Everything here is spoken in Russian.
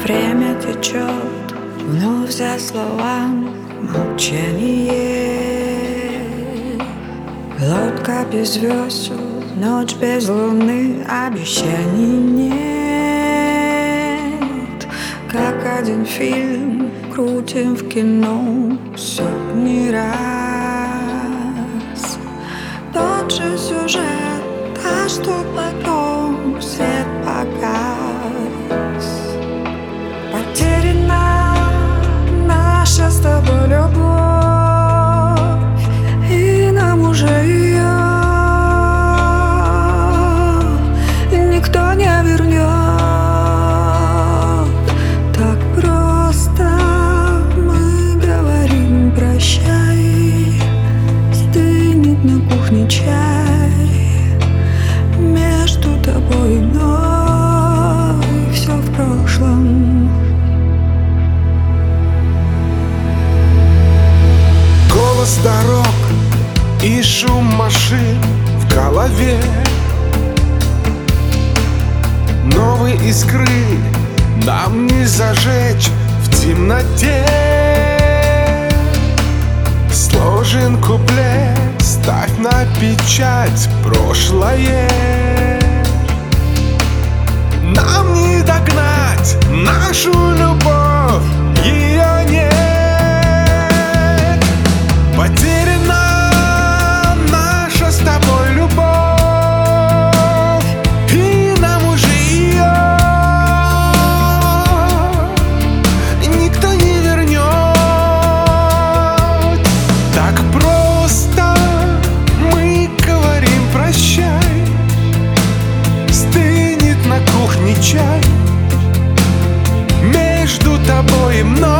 Время течет, вновь за словами молчание. Лодка без весел, ночь без луны, обещаний нет. Как один фильм крутим в кино сотни раз. Тот же сюжет, а что потом свет погас. Потеряна наша с тобой любовь, и нам уже ее никто не вернет. Так просто мы говорим прощай. Стынет на кухне чай, между тобой и мной все в прошлом. Голос дорог и шум машин в голове, новые искры нам не зажечь в темноте. Сложен куплет, ставь на печать прошлое. Нам не догнать нашу любовь, ее нет. Потеряна наша с тобой любовь, и нам уже ее никто не вернет. Так просто мы говорим прощай. Стынет на кухне чай, между тобой и мной